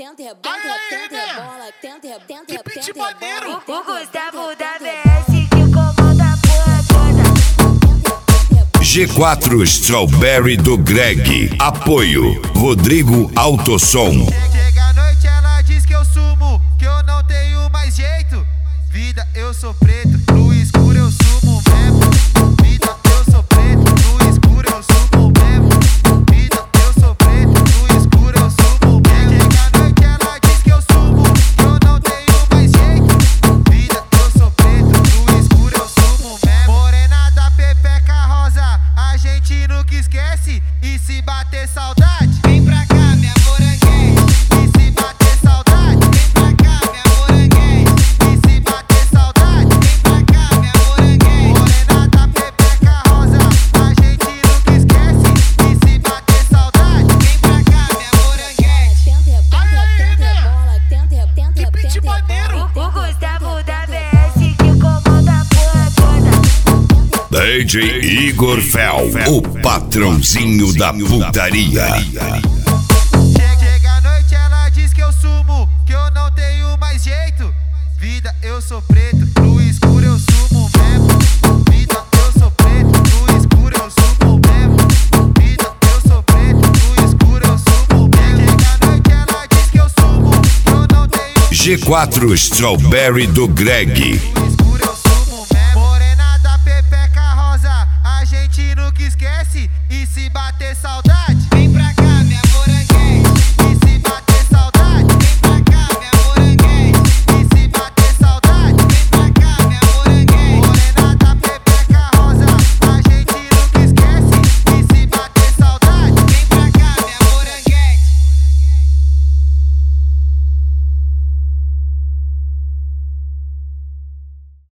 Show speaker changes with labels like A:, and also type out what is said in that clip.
A: tenta rebola, tenta rebola.
B: O Gustavo da BS que comanda a porra toda.
C: G4 Strawberry do Greg. Apoio Rodrigo Autosom.
D: Chega a noite, ela diz que eu sumo, que eu não tenho mais jeito. Vida, eu sou preto, no escuro eu sumo mesmo. Vida, eu sou preto, no escuro eu sumo mesmo. Vida, eu sou preto, no escuro eu sumo mesmo. Chega a noite, ela diz que eu sumo, que eu não tenho mais jeito. Vida, eu sou preto, no escuro eu sumo mesmo. Morena da Pepeca Rosa, a gente nunca esquece. E se bater saudade, vem pra cá, minha moranguete. E se bater saudade, vem pra cá, minha moranguete. E se bater saudade, vem pra cá, minha moranguete. Morena da Pepeca Rosa, a gente nunca esquece. E se bater saudade, vem pra cá, minha moranguete.
A: Que pitch maneiro.
B: O Gustavo da BS que comanda a porra toda.
C: DJ Igor Fel, o patrãozinho da putaria.
D: Chega a noite, ela diz que eu sumo, que eu não tenho mais jeito. Vida, eu sou preto, no escuro eu sumo mesmo. Vida, eu sou preto, no escuro eu sumo mesmo. Vida, eu sou preto, no escuro eu sumo mesmo. Chega a noite, ela diz que eu sumo, que eu não tenho
C: G4 Strawberry do Greg.
D: no escuro